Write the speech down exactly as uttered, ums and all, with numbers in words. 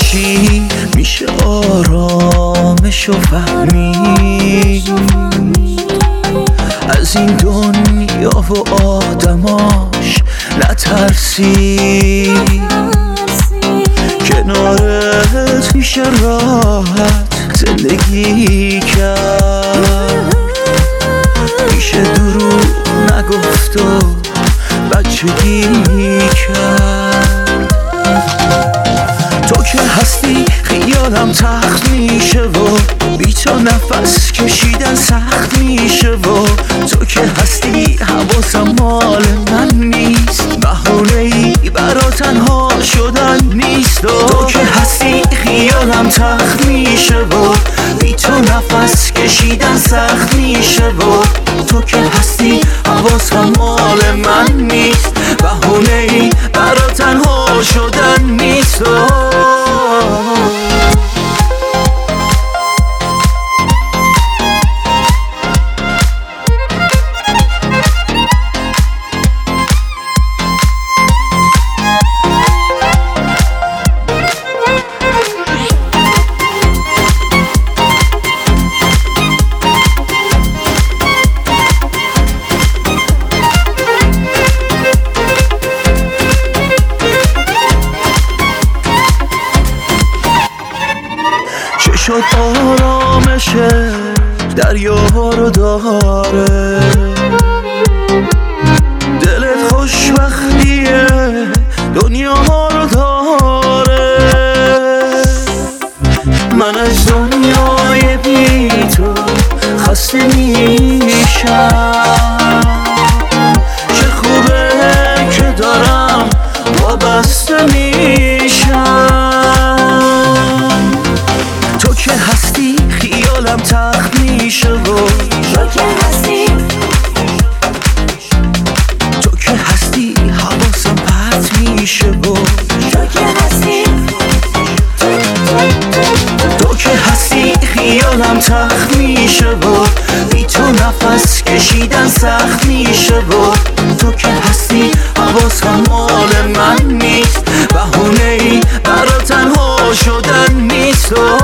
باشی میشه آرامش و فهمی از این دنیا و آدماش نترسی، کنارت میشه راحت زندگی کرد، میشه دروغ نگفت و بچگی کرد. تو که هستی خیالم تخت میشه و بی تو نفس کشیدن سخت میشه و تو که هستی حواسم مال من نیست، بهونه‌ای برا تنها شدن نیست. تو که هستی خیالم تخت میشه و بی تو نفس کشیدن سخت میشه و تو که هستی حواسم مال من نیست، بهونه‌ای برا تنها شدن نیست. شد آرامشه دریا رو داره، دلت خوشبختیه دنیا رو داره. من از دنیای بی تو خسته میشم، چه خوبه که دارم وابسته میشم. تو که هستی خیالم تخت میشه و تو که هستی تو که هستی حواسم پرت میشه و تو که هستی تو که هستی خیالم تخت میشه و بی تو نفس کشیدن سخت میشه و تو که هستی حواسم مال من نیست، بهونه‌ای برا تنها شدن نیست.